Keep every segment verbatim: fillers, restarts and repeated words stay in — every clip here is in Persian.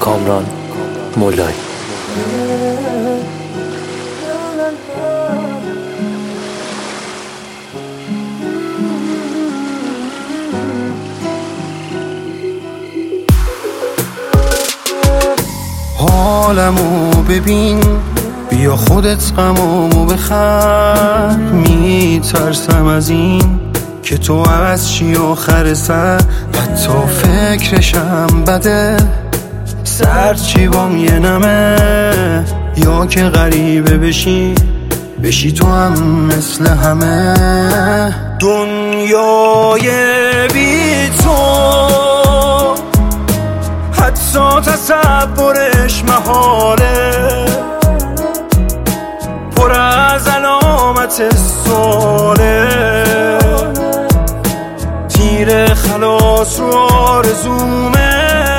کامران مولایی. حالمو ببین، بیا خودت غمامو بخر. میترسم از این که تو از چی آخر سر، حتی فکرشم بده. سر چی بام یه نمه، یا که غریبه بشی بشی تو هم مثل همه. دنیای بی تو حتی تصورش محاله، پر از علامت سواله. تیر خلاص رو آرزومه،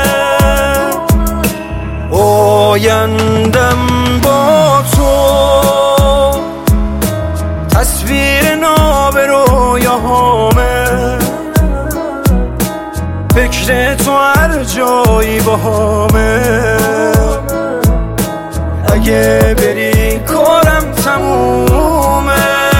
آیندم با تو تصویر ناب رویاهامه. فکر تو هر جایی باهامه، اگه بری کارم تمومه.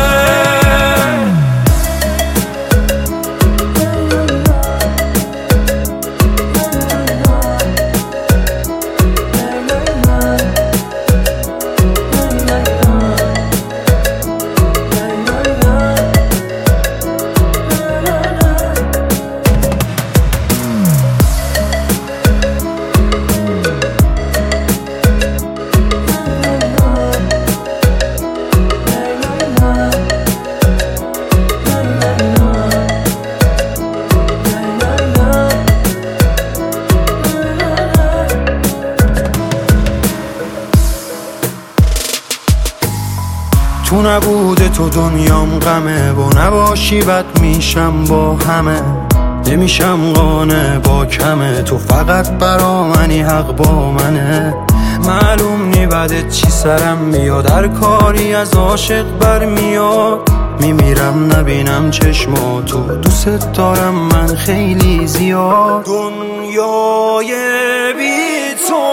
تو نبوده تو دنیام غمه، با نباشی بد میشم با همه. نمیشم قانع با کمه، تو فقط برا منی، حق با منه. معلوم نی بعدت چی سرم میاد، هر کاری از عاشق برمیاد. میمیرم نبینم چشماتو، دوست دارم من خیلی زیاد. دنیای بی تو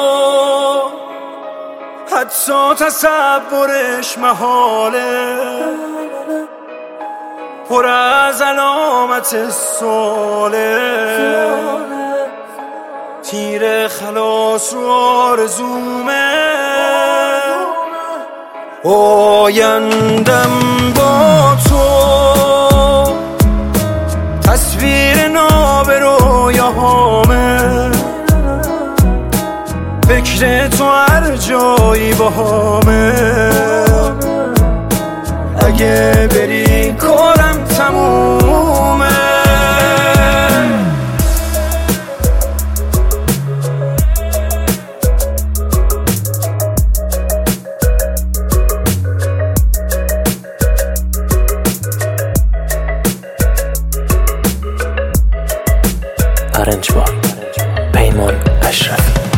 حتی تصورش محاله، پر از علامت سواله. تیر خلاص رو آرزومه، آیندم با تو تصویر ناب رویاهامه. فکر تو هر جایی باهامه، اگه بری کارم تمومه. ارنج بار پیمان اشرفی.